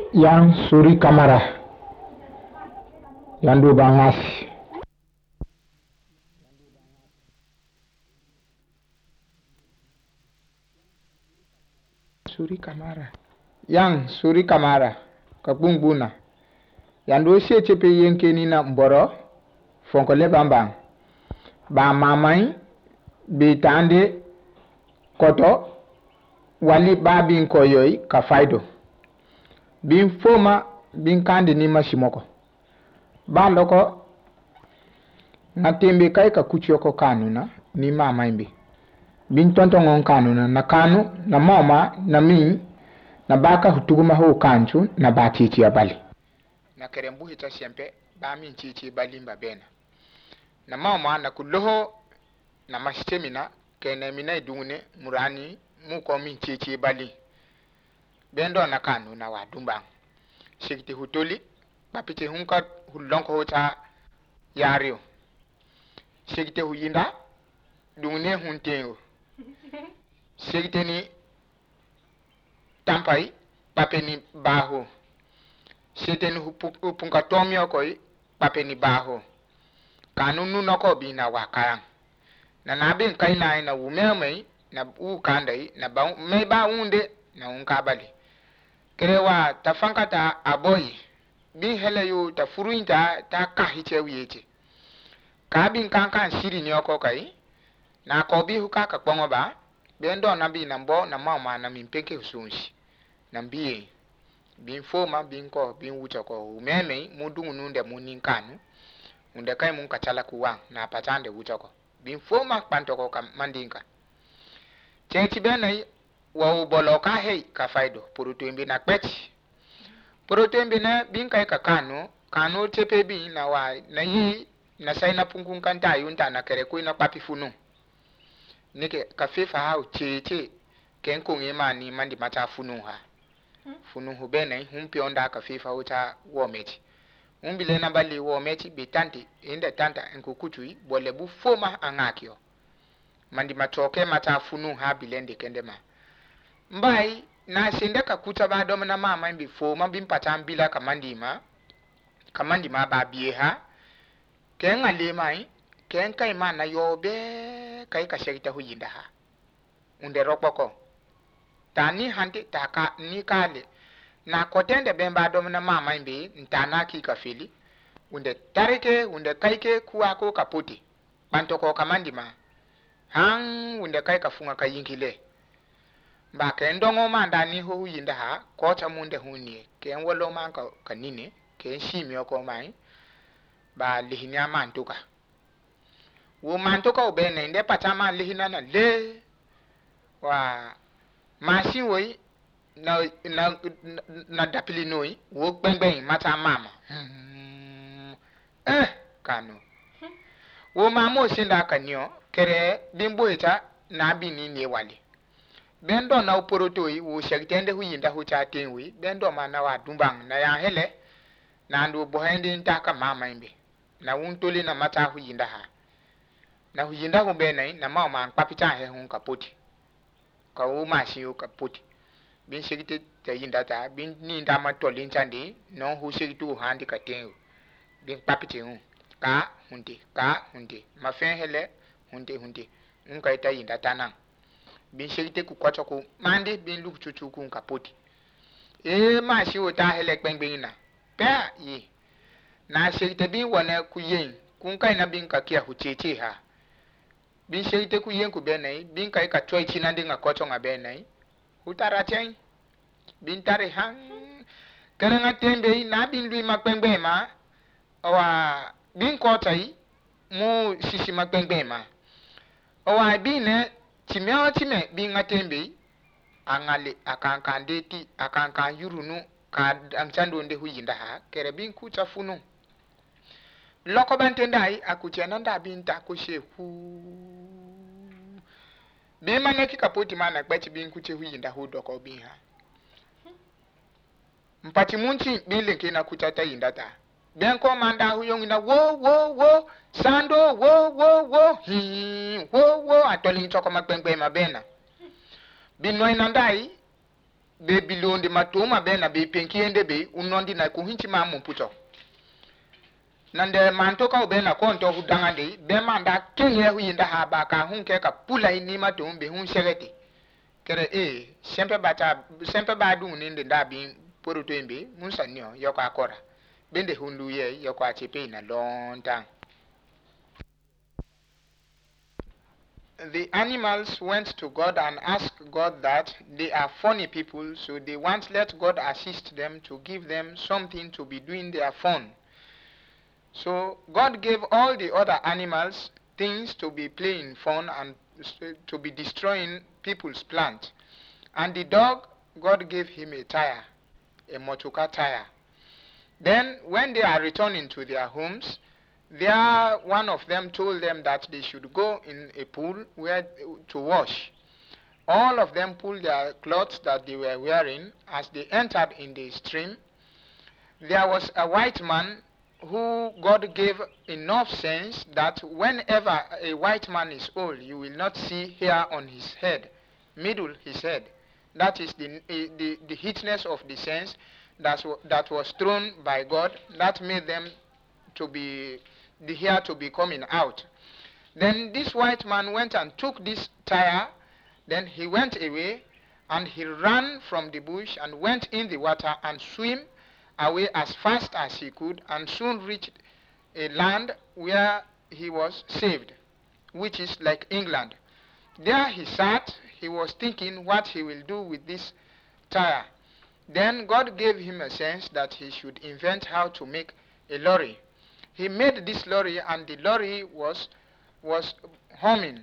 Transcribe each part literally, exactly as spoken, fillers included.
yang suri kamara yandu bangas suri kamara yang suri kamara kapungbuna yandu se chepe yenke ni na mboro fonko le bambang ba mamai bitande koto wali babin koyoy ka faydo bin foma bin kandi ni mashimoko ba loko ngatembe kai ka kuchiyoko kanuna ni mama imbe bin tonto ngon kanuna na kanu na mama na mi na baka hutuguma ho kanchu na ba chichi abali na kerembu hita siempe ba min chichi bali mbabena na mama na kuloho na mashtemina kene mina idungune murani muko min chichi bali bendo na kanu na wadumba shikti hutoli bapite hunka hulonko hota yario shikti huyinda dungune huntengo shikti ni tampai papeni baho shikti ni upunka tomio koi papeni baho kanunu noko bina wakayang na nabin kaina na umeme na ukandai na ba me ba unde na unkabali kerewa tafankata aboyi bi hele yu ta furuinta ta kahiche wiyete kabin kankan shiri ni oko kai na ko bi huka ka kpongo ba bendo na bi na mbo na mama na mimpeke usunshi na mbiye bin foma bin ko bin wucho ko umeme mudungu nunde muninkanu unde kai mun kachala kuwa na patande wucho ko bin foma pantoko ka mandinka chechi benai wa uboloka hei ka faido purutembe na kwechi purutembe na bin kai ka kanu kanu tepe bi na wa na yi na sai na punkun kanta yunta na kere ko na papi funu nike ka fefa ha cheche ken ko ngema ni mandi mata funu ha funu hu benai humpi onda ka fefa uta wo mechi umbile na bali wo mechi bitanti inda tanta enkukutui bole bu foma angakio mandi matoke mata funu ha bilende kendema mbai na sinde ka kuta ba do na mama mbi foma bim patambila kamandima kamandima ba biye ha ken ale mai ken kai mana yobe kai ka shekita huyinda ha unde rokpoko tani hande taka ni kale na kotende bemba do na mama mbi ntana ki ka fili unde tarike unde kaike kuwa ko kaputi bantoko kamandima hang unde kai ka funga kayinkile ba ken dongo manda ni ho yinda ha ko cha munde huni ken wolo man ka kanine ken shimi ko mai ba lihinya mantuka wo mantuka obene inde patama lihina na le wa mashi woi na na na dapili noi wo gbengben mata mama hmm. eh kanu wo mamo sinda kanyo kere bimbo ita na bini ne wali bendo na uporotoi wo shagtende huyinda hu chatenwi bendo mana wa dumbang na ya hele na ndo bohende ntaka mama imbe na untoli na mata huyinda ha na huyinda hu benai na mama papita he hun kapoti ka wo mashi u kapoti bin shigite tayinda ta bin ni ndama tolin chandi no hu shigitu handi katengu bin papiti hu ka hunde ka hunde mafen hele hunde hunde unka tayinda tanan bin shirite ku kwacho ku mande bin luk chuchu ku kapoti e ma shi o ta hele kpengbin na pa yi na shirite bin wona ku yin kun kai na bin ka kia hu cheche ha bin shirite ku yin ku benai bin kai ka choi china dinga kwacho nga benai utara chen bin tare han karanga tembe na bin lui ma kpengbin ma owa bin ko tai mu shishi ma kpengbin ma owa bin ne chimeo chime binga tembe angale akankande ti akankan yurunu ka amchando nde huyinda ha kere bin kucha funu loko bantendai akuchena nda binta ko sheku be maneki kapoti mana gbachi bin kuche huyinda hu doko bin ha mpati munchi bile kina kuchata yindata benko manda hu yongina wo wo wo sando wo wo wo hi wo wo atoli choko makpengbe mabena binoi nandai be bilonde matoma be na be penkiende be unondi na kuhinchi ma mumputo nande mantoka be na konto hudangande be manda kenye huyinda haba ka hunke ka pula ini matom be hun segeti kere e sempre bata sempre badu ninde ndabi poruto embe munsanyo yoko akora bende hundu ye yoko achepe na long time. The animals went to God and asked God that they are funny people, so they want let God assist them to give them something to be doing their fun. So God gave all the other animals things to be playing fun and to be destroying people's plant. And the dog, God gave him a tire, a motoka tire. Then when they are returning to their homes, there one of them told them that they should go in a pool where to wash. All of them pulled their clothes that they were wearing. As they entered in the stream, there was a white man who God gave enough sense that whenever a white man is old, you will not see hair on his head, middle his head. That is the, the, the heatness of the sense that, that was thrown by God that made them to be the hair to be coming out. Then this white man went and took this tire, then he went away and he ran from the bush and went in the water and swam away as fast as he could and soon reached a land where he was saved, which is like England. There he sat, he was thinking what he will do with this tire. Then God gave him a sense that he should invent how to make a lorry. He made this lorry and the lorry was, was humming.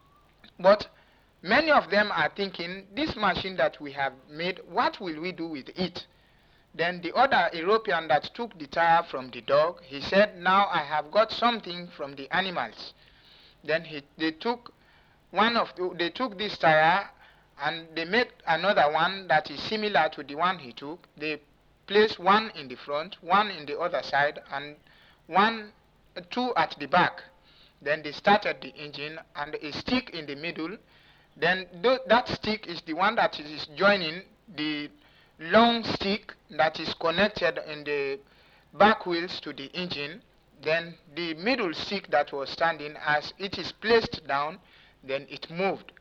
But many of them are thinking, this machine that we have made, what will we do with it? Then the other European that took the tire from the dog, he said, now I have got something from the animals. Then he, they took one of the, they took this tire and they made another one that is similar to the one he took. They placed one in the front, one in the other side, and one, two at the back. Then they started the engine and a stick in the middle. Then th that stick is the one that is joining the long stick that is connected in the back wheels to the engine. Then the middle stick that was standing, as it is placed down, then it moved.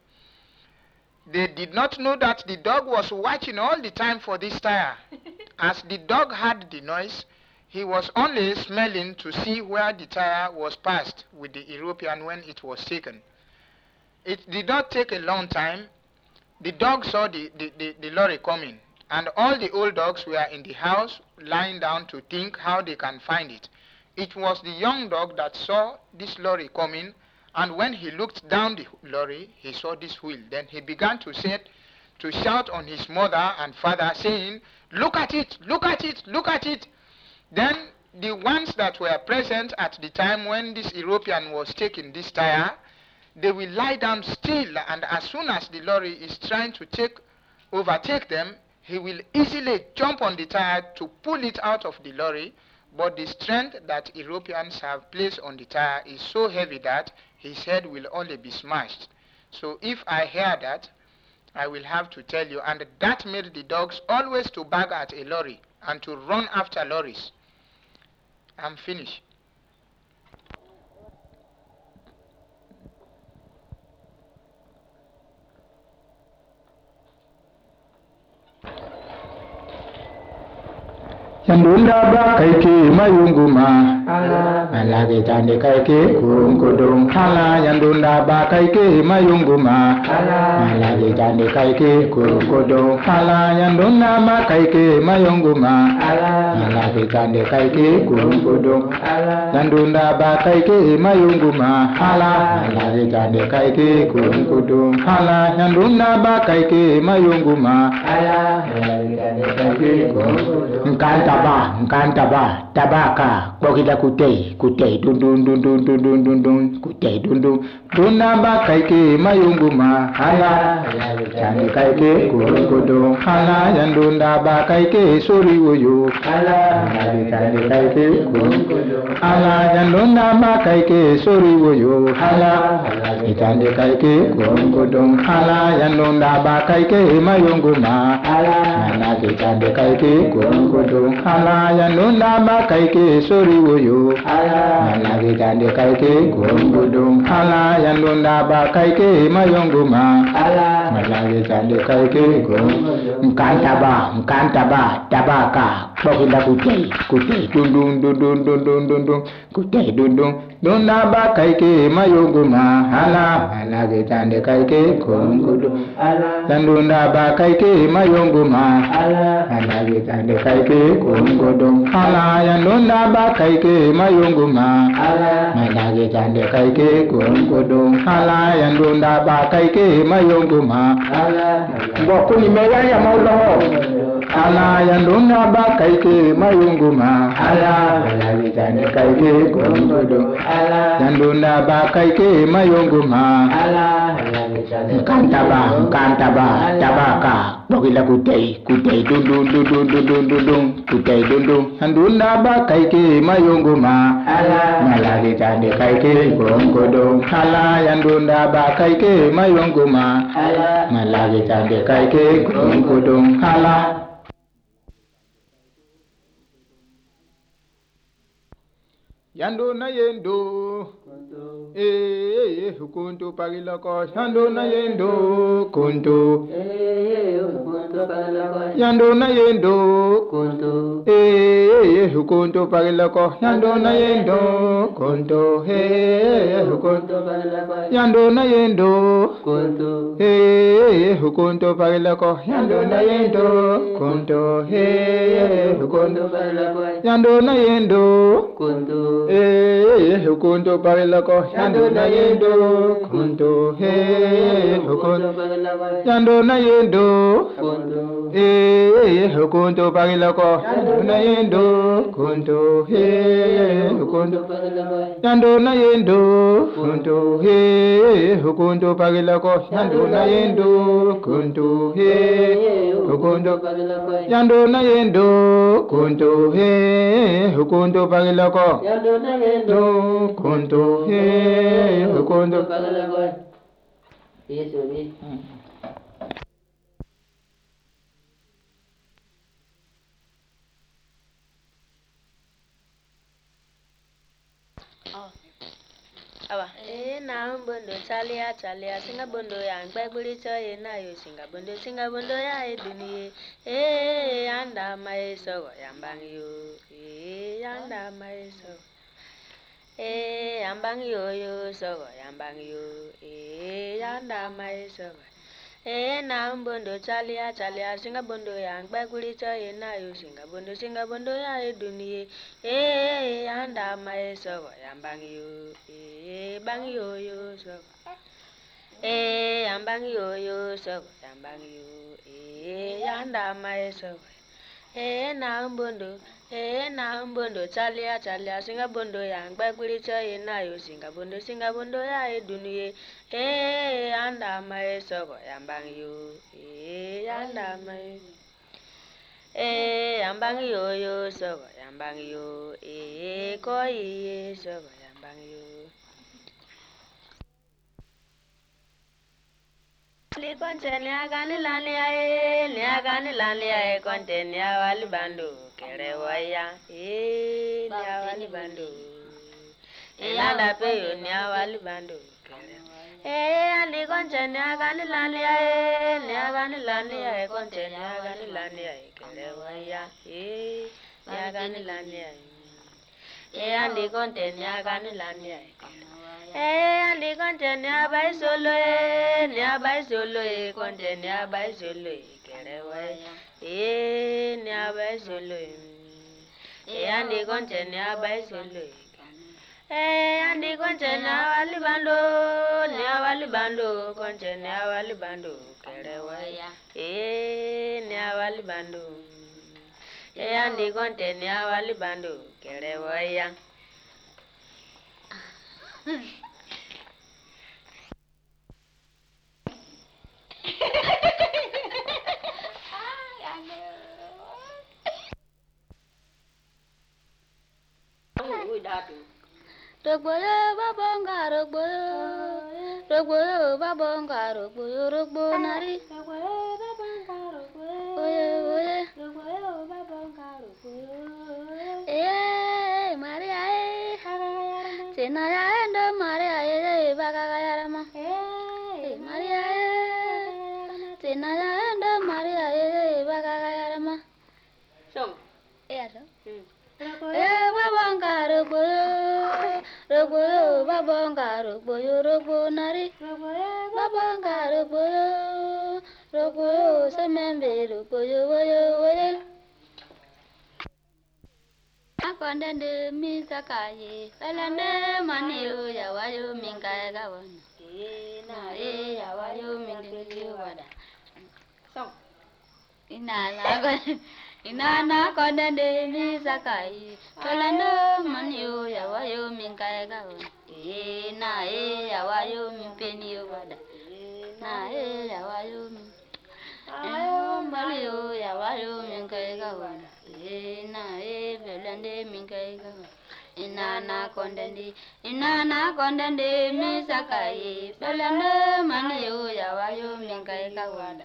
They did not know that the dog was watching all the time for this tire. As the dog heard the noise, he was only smelling to see where the tire was passed with the European when it was taken. It did not take a long time. The dog saw the, the, the, the lorry coming, and all the old dogs were in the house lying down to think how they can find it. It was the young dog that saw this lorry coming, and when he looked down the lorry, he saw this wheel. Then he began to say, to shout on his mother and father, saying, look at it, look at it, look at it. Then the ones that were present at the time when this European was taking this tire, they will lie down still, and as soon as the lorry is trying to take, overtake them, he will easily jump on the tire to pull it out of the lorry. But the strength that Europeans have placed on the tire is so heavy that his head will only be smashed. So if I hear that, I will have to tell you. And that made the dogs always to bag at a lorry and to run after lorries. I'm finished. Yandunda ba kaike mayunguma ala ge tande kaike kurunkodong hala yandunda ba kaike mayunguma ala ge tande kaike kurunkodong hala yandunda ba kaike mayunguma ala ge tande kaike kurunkodong yandunda ba kaike mayunguma hala ala ge tande kaike kurunkodong hala yandunda ba kaike mayunguma ala ge tande kaike kurunkodong Nkantaba, nkantaba, tabaka, kokida la kutei kutei dun dun dun dun dun dun dun dun kutei dun dun dun na ba kai ke mayungu ma hala chani kai ke kurukudu hala yandun da ba kai ke suri wuyu hala chani kai ke kurukudu hala yandun da ba kai ke suri wuyu hala chani kai ke kurukudu hala yandun da ba kai ke mayungu ma hala chani kai ke kurukudu hala yandun da ba kai ke suri wuyu hala chani kai ke kurukudu hala yandun da ba kai ke mayungu ma hala chani kai ke kurukudu mkantaba mkantaba tabaka bokila kutei kutei dun dun dun dun dun dun dun dun kutei dun dun dun da ba kai ke mayungu ma hala chani kai ke kurukudu hala yandun da ba kai ke mayungu ma hala chani kai ke kurukudu hala yandun da ba kai ke mayungu ma hala chani kai ke kurukudu hala yandun da ba kai ke mayungu ma hala bokuni meya ya maulo hala yandun da ba kai ke mayungu ma hala chani kai ke kurukudu hala yandun da ba kai ke mayungu ma hala mkantaba mkantaba tabaka bokila kutei kutei dun dun dun dun dun dun dun dun kutei dun dun yandun da ba kai ke mayungu ma hala chani kai ke kurukudu hala yandun da ba kai ke mayungu ma hala chani kai ke kurukudu hala yando na yendo eh hukuntu pagilako yando na yendo kuntu eh hukuntu pagilako yando na yendo kuntu eh hukuntu pagilako yando na yendo kuntu eh hukuntu pagilako yando na yendo kuntu eh hukuntu pagilako yando na yendo kuntu eh hukuntu pagilako yando na yendo kuntu eh hukuntu pagilako yando na yendo kuntu eh hukuntu pagilako yando na yendo kuntu eh hukuntu pagilako yando na yendo kuntu eh hukuntu pagilako yando na yendo kuntu eh hukuntu pagilako yando na yendo kuntu eh hukuntu pagilako yando na yendo kuntu eh hukuntu pagilako yando na yendo kuntu eh hukuntu pagilako Yesu ni Awa, eh na mbondo chalia chalia singa bondo ya ngbagbuli cho ye na yo singa bondo singa bondo ya e duniye eh anda mai so yambang yo eh anda mai so eh yambang yo yo so yambang yo eh anda mai so eh na mbondo chalia chalia singa bondo ya ngbagbuli cho ye na yo singa bondo singa bondo ya e duniye eh anda mai so yambang yo eh bang yo yo so eh ambang yo yo so ambang yo eh anda mai so eh na mbondo eh na mbondo chalia chalia singa bondo ya ngbagbuli cho ye na yo singa bondo singa bondo ya e duniye eh anda mai so ambang yo eh anda mai eh ambang yo yo so ambang yo eh ko ye so ambang yo li konteni agani lani ae ni agani lani ae konteni awali bando kere waya eh ni awali bando elanda pe yo ni awali bando kere eh ali konteni agani lani ae ni agani lani ae konteni agani lani ae kere waya eh ni agani lani ae eh ali konteni agani lani ae eh andi konteni abai solo eh ni abai solo eh konteni abai solo eh kerewe eh ni abai solo eh andi konteni abai solo eh andi konteni awali bando ni awali bando konteni awali bando kerewe eh ni awali bando eh andi konteni awali bando kerewe ya Rogboyo babonga rogboyo rogboyo babonga rogboyo rogbo nari rogboyo babonga rogboyo oye oye rogboyo babonga rogboyo eh Maria eh Tina ya endo Maria eh bagagayarama eh Maria eh Tina ya endo Maria eh bagagayarama song eh song eh babonga rogboyo rogboyo babonga rogboyo rogbo nari rogboyo babonga rogboyo rogboyo semembe rogboyo woyo woyo akondende misakaye felande maniyo yawayo mingaye gawona na e yawayo mingaye wada song inala inana kondende misakaye felande maniyo yawayo mingaye gawona e na e yawayo mimpeniyo wada na e yawayo min ayo maliyo yawayo mingaye gawona e na e felande mingaye gawona inana kondende inana kondende misakaye felande maniyo yawayo mingaye gawona.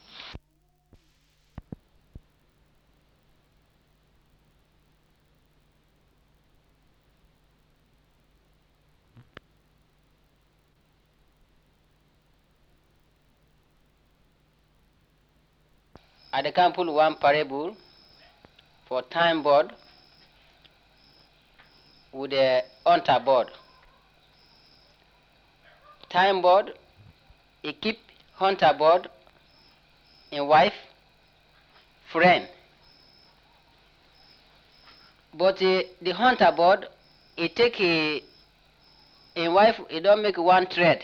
At the camp, one parable for time board with a hunter board. Time board, he keep hunter board in wife, friend. But uh, the hunter board, he take a in wife, he don't make one thread.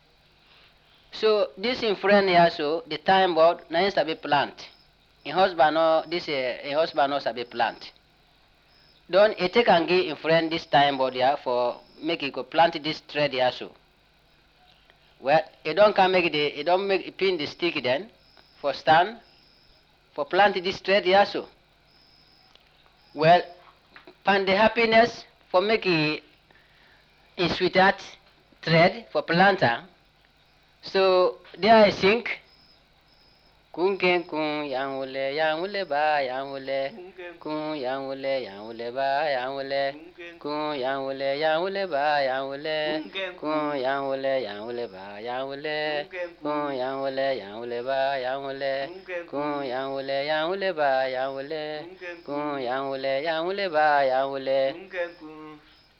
So this in friend here, so the time board, now is to be plant. In husband, no, this uh, in husband also be plant. Don't he take and give in friend this time board here for make it go plant this thread here so. Well, he don't can make the he don't make pin the stick then for stand for plant this thread here so. Well, pan the happiness for making in sweetheart thread for planter. So there I think kun ken kun yang wule yang wule ba yang wule kun yang wule yang wule ba yang wule kun yang wule yang wule ba yang wule kun yang wule yang wule ba yang wule kun yang wule yang wule ba yang wule kun yang wule yang wule ba yang wule kun yang wule yang wule ba yang wule.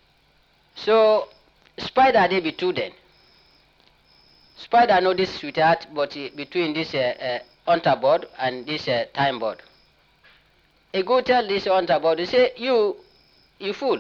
So spider they be two then. Spider know this sweetheart, but uh, between this uh, uh, hunter board and this uh, time board. He go tell this hunter board, he say, you, you fool.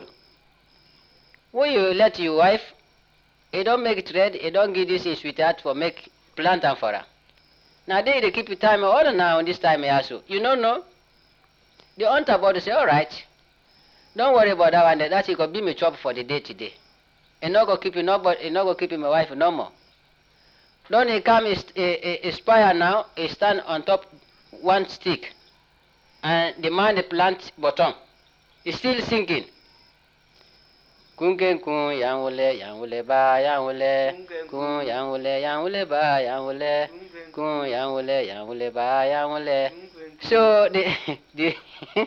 When you let your wife, he don't make thread, he don't give this uh, sweetheart for make plantain for her. Now they, they keep the time all now on this time also. You don't know? The hunter board say, all right, don't worry about that one, that he could be me chop for the day today. And not go keep him, not go keep him my wife no more. Don't he come is a, a, a spire now, he stand on top one stick and the man the plant bottom. He's still sinking. Kunken kun yang wule yang wule ba yang wule kun yang wule yang wule ba yang wule kun yang wule yang wule ba yang wule. So the the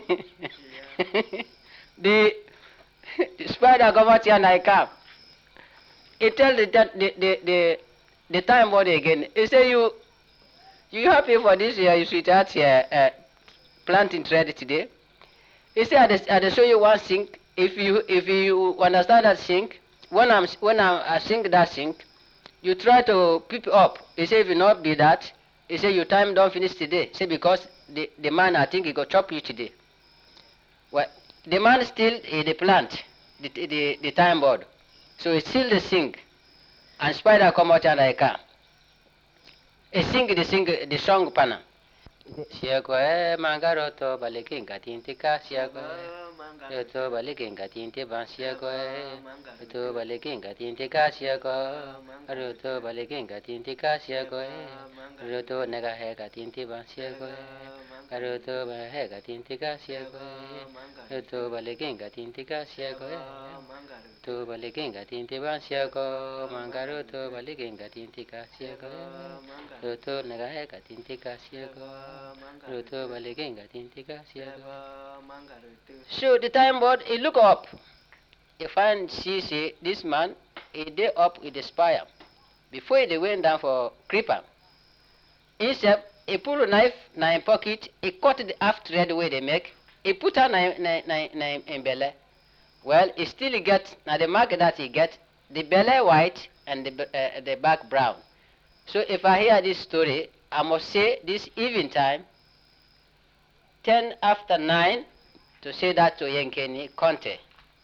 the, the spider come out here and I come. He tell the the the, the The time board again. He say you, you happy for this year? You sweetheart here uh, planting thread today. He say I I show you one sink. If you if you understand that sink, when I'm when I'm, I sink that sink, you try to pick up. He say if you not be that, he say your time don't finish today. Say because the the man I think he go chop you today. Well, the man still uh, the plant, the the the time board, so it's still the sink. And spider come out and I come. He sing the sing the song pana. Siako e mangaroto balikinga tintika siako to balikinga tinte bansia go to balikinga tinte kasia go to balikinga tinte kasia go to nega hega tinte bansia go to hega tinte kasia go to balikinga tinte kasia go to balikinga tinte bansia go mangaro to balikinga tinte kasia go to nega hega tinte kasia go to balikinga tinte kasia go. So the time board, he look up. He find see, see this man, he day up with the spire. Before they went down for creeper. Instead, he pull a knife in his pocket, he cut the half thread way they make, he put her in belly. Well, he still get, now the mark that he get, the belly white and the, uh, the back brown. So if I hear this story, I must say this evening time, ten after nine, to say that to Yenkeni Conte.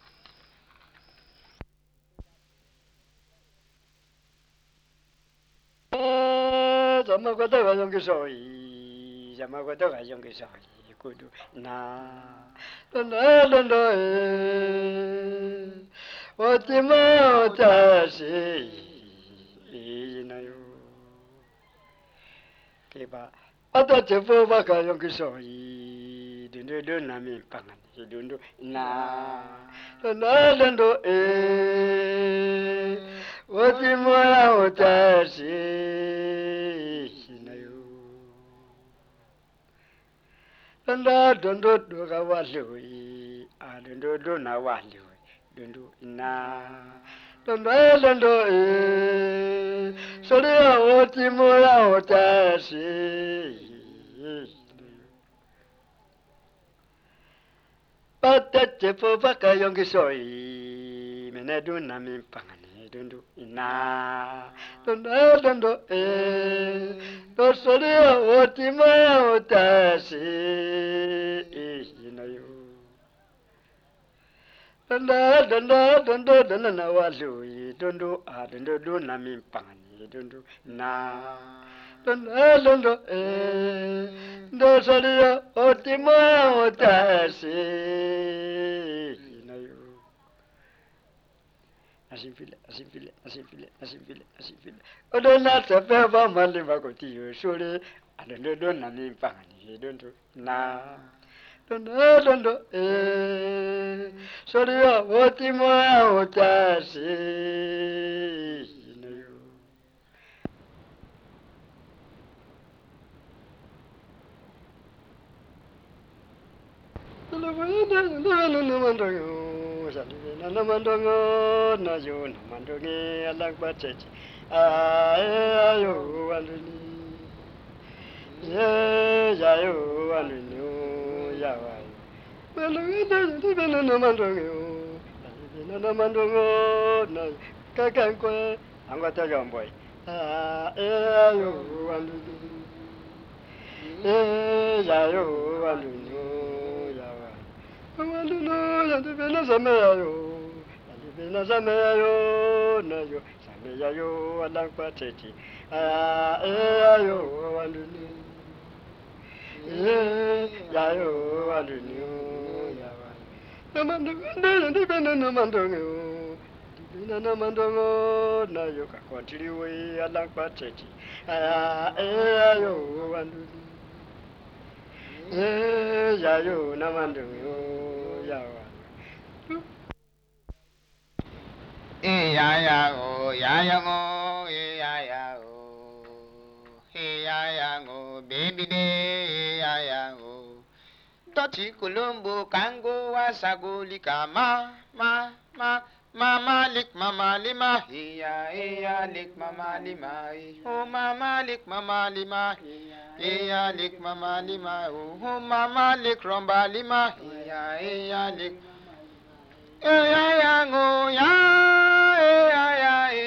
Zamagotoga Yonkisoi, Zamagotoga Yonkisoi, Kudu, na, Londo, Londo, Otima, Tashi, Inayo, Kiba, Atachepo Baka Yonkisoi, Dundu Nami Pangan, Dundu, na, Londo, Londo, eh, Otima, Tashi. Dunda dundu duga walui, a dundu duna walui, dundu ina, dundu dundu e, soria oti moya otasi. Patache po baka yongi soi, mene duna mimpangani dundu ina, dundu dundu e. Do soria oti moya otasi, inayo. Dunda dunda dunda dunda na walui, dundu a dundu duna mimpangani dundu na. Dunda dunda eh, do soria oti moya otasi, inayo. Asimfile, asimfile, asimfile, asimfile, asimfile. Odo na sefe ba mali bakoti yo sore, adondo do na mi pangani dondo na. Dondo dondo eh, sore ya woti mo ya otasi. Namandongo na yo namandonge alakbachechi ayo aluni ye ya yo aluni ya wa namandongo namandongo namandongo na kakankwe angwata jomboy ayo aluni ye ya yo aluni ya wa aluni ya tibena sameyo Bina sameyo na yo, sameya yo alakpa teti, ah eh ayo aluni, eh ya yo aluni ya wa. Namandongo, bina namandongo, bina namandongo na yo kakwatiri we alakpa teti, ah eh ayo aluni, eh ya yo namandongo ya wa. E ya ya o ya ya o e ya ya o e ya ya o baby de e ya ya o Doti Colombo kango wasagoli kama ma ma mama lik mama lima e ya e ya lik mama lima o mama lik mama lima e ya lik mama lima o mama lik romba lima e ya e ya lik e ya ya o ya e ya ya e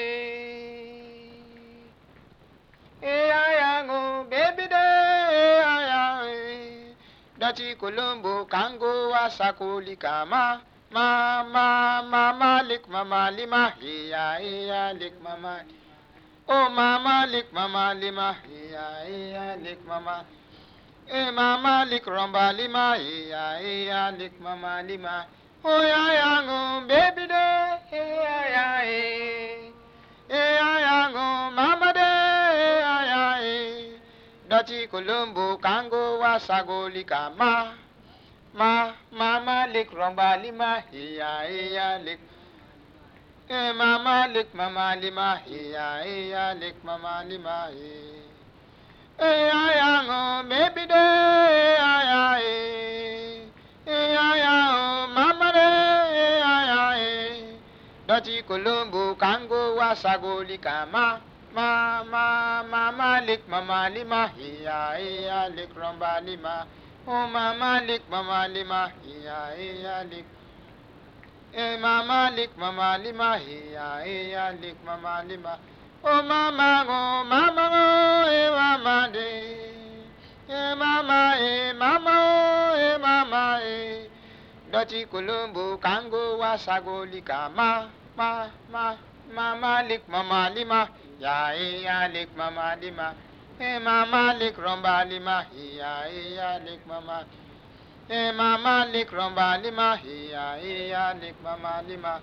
e ya ya o baby de e ya ya e Dati Colombo kango wasakoli kama ma ma mama lik mama lima e ya e ya lik mama oh mama lik mama lima e ya e ya lik mama Eh mama lik romba lima, eh ya eh ya lik mama lima. Oh ya ya ngo baby de, eh ya ya eh. Eh ya ya ngo mama de, eh ya ya eh. Dati Colombo kango wasago lika ma. Ma mama lik romba lima, eh ya eh ya lik. Eh mama lik mama lima, eh ya eh ya lik mama lima eh. Eh ya ya ngo baby de, eh ya ya eh. Eh ya ya oh mama de, eh ya ya eh. Dati Colombo kango wasago lika ma. Ma ma mama lik mama lima, eh ya eh ya lik romba lima. Oh mama lik mama lima, eh ya eh ya lik. Eh mama lik mama lima, eh ya eh ya lik mama lima. Oh mama go mama go eh mama de. Eh mama eh mama oh eh mama eh. Dati Colombo kango wasago lika ma ma ma mama lik mama lima, ya eh ya lik mama lima. Eh mama lik romba lima, eh ya eh ya lik mama. Eh mama lik romba lima, eh ya eh ya lik mama lima.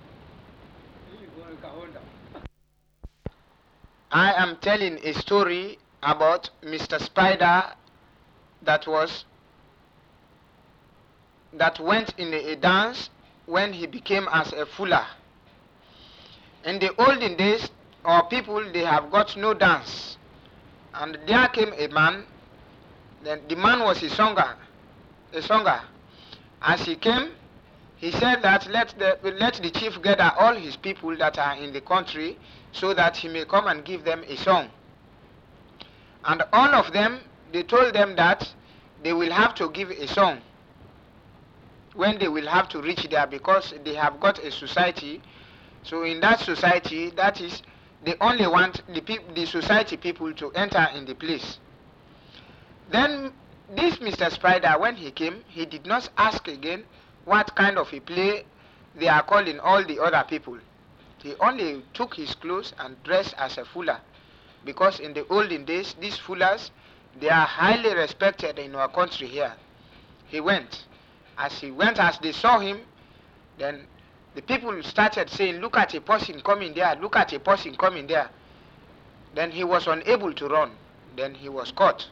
I am telling a story about Mister Spider that was that went in a, a dance when he became as a fuller. In the olden days, our people they have got no dance, and there came a man. Then the man was a songer, a songer. As he came, he said that let the let the chief gather all his people that are in the country, so that he may come and give them a song. And all of them, they told them that they will have to give a song when they will have to reach there, because they have got a society. So in that society, that is, they only want the peop the society people to enter in the place. Then this Mister Spider, when he came, he did not ask again what kind of a play they are calling all the other people. He only took his clothes and dressed as a fuller, because in the olden days, these fullers, they are highly respected in our country here. He went. As he went, as they saw him, then the people started saying, look at a person coming there, look at a person coming there. Then he was unable to run. Then he was caught.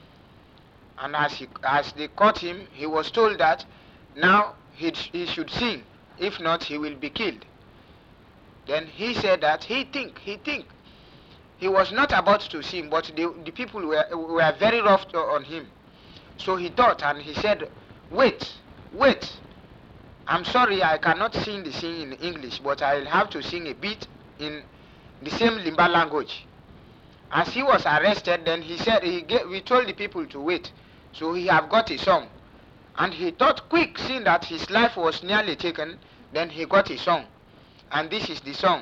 And as, he, as they caught him, he was told that now he, he should sing. If not, he will be killed. Then he said that he think, he think. He was not about to sing, but the, the people were, were very rough on him. So he thought, and he said, wait, wait. I'm sorry, I cannot sing the sing in English, but I'll have to sing a bit in the same Limba language. As he was arrested, then he said, he gave, we told the people to wait. So he have got a song. And he thought quick, seeing that his life was nearly taken, then he got a song. And this is the song.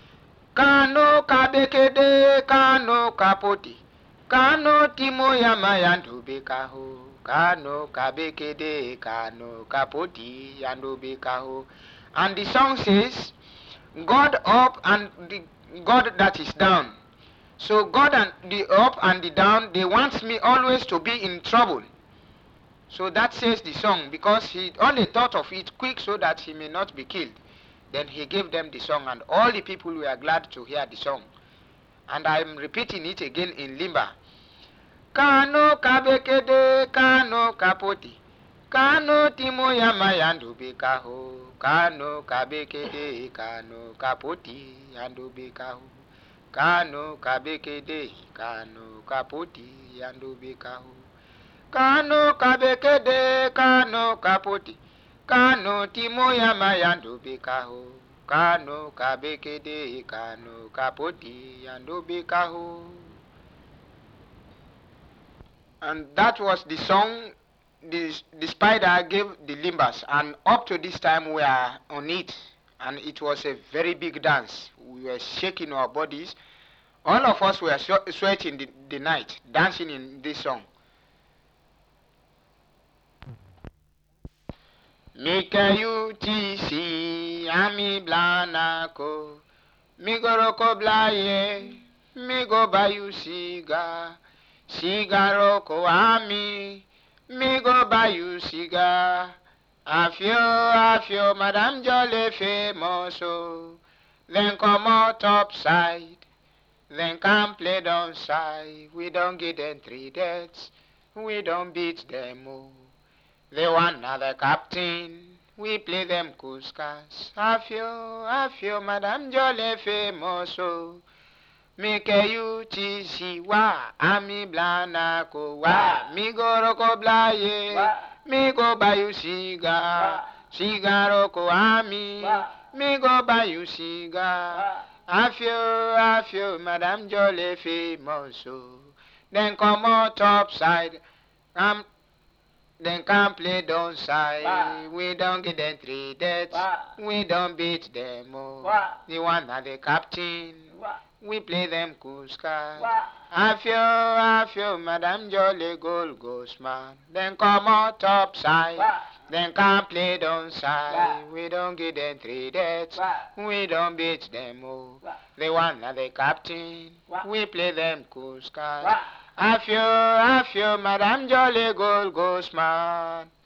Kano kabekede, kano kapoti, kano timo yamayandu bekaho, kano kabekede, kano kapoti yandu bekaho. And the song says, God up and the God that is down. So God and the up and the down, they want me always to be in trouble. So that says the song, because he only thought of it quick so that he may not be killed. Then he gave them the song, and all the people were glad to hear the song. And I'm repeating it again in Limba. Kano kabekede, kano kapoti, kano timo yamayandu bekaho, kano kabekede, kano kapoti yandu bekaho, kano kabekede, kano kapoti yandu bekaho, kano kabekede, kano kapoti, kano timo yamayandu bekaho, kano kabekede, kano kapoti yandu bekaho. And that was the song the, the Spider gave the Limbas, and up to this time we are on it, and it was a very big dance. We were shaking our bodies. All of us were sweating the, the night, dancing in this song. Mika utisi ami blanako, migoroko blaye, migo bayu siga, Cigar Koami, me go buy you cigar. Afio, afio, Madame Jolly famous, oh. Then come out upside, then come play downside. We don't get them three deaths, we don't beat them, oh. They want another captain, we play them Cuscas. Afio, afio, Madame Jolly famous, oh. Make you cheesy wa, ami blana ko wa, mi go roko blaye, mi go buy you cigar, cigar ko ami, mi go buy you cigar. Afio, afio, Madame Jolly famous, oh. Then come out upside, um, then come play downside. We don't get them three deaths, we don't beat them, oh. The one that the captain, we play them Cuscas. Afio, afio, Madame Jolly Gold Ghost man. Then come out upside, then come play downside. We don't get them three deaths, we don't beat them, oh. The one that the captain, we play them Cuscas. Afio, afio, Madame Jolly Gold Ghost man.